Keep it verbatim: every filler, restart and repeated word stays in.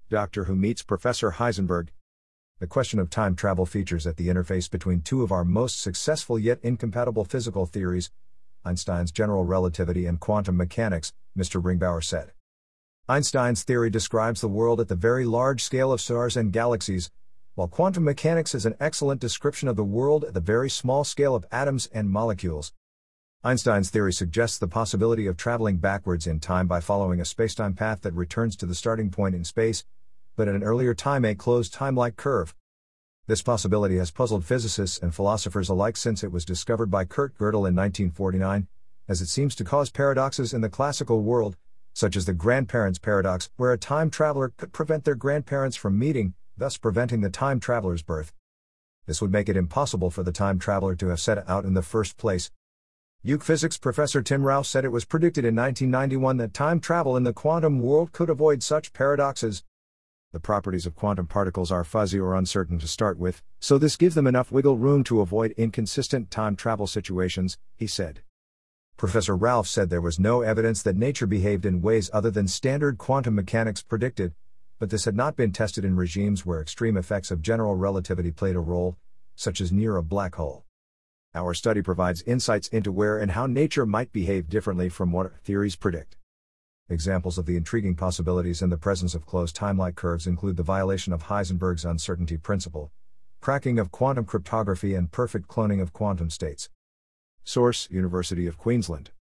Doctor Who meets Professor Heisenberg. The question of time travel features at the interface between two of our most successful yet incompatible physical theories, Einstein's general relativity and quantum mechanics, Mister Ringbauer said. Einstein's theory describes the world at the very large scale of stars and galaxies, while quantum mechanics is an excellent description of the world at the very small scale of atoms and molecules. Einstein's theory suggests the possibility of traveling backwards in time by following a spacetime path that returns to the starting point in space, but at an earlier time, a closed time-like curve. This possibility has puzzled physicists and philosophers alike since it was discovered by Kurt Gödel in nineteen forty-nine, as it seems to cause paradoxes in the classical world, such as the grandparents' paradox, where a time traveler could prevent their grandparents from meeting, thus preventing the time traveler's birth. This would make it impossible for the time traveler to have set out in the first place. U C physics professor Tim Rao said it was predicted in nineteen ninety-one that time travel in the quantum world could avoid such paradoxes. The properties of quantum particles are fuzzy or uncertain to start with, so this gives them enough wiggle room to avoid inconsistent time travel situations, he said. Professor Ralph said there was no evidence that nature behaved in ways other than standard quantum mechanics predicted, but this had not been tested in regimes where extreme effects of general relativity played a role, such as near a black hole. Our study provides insights into where and how nature might behave differently from what our theories predict. Examples of the intriguing possibilities in the presence of closed time-like curves include the violation of Heisenberg's uncertainty principle, cracking of quantum cryptography, and perfect cloning of quantum states. Source: University of Queensland.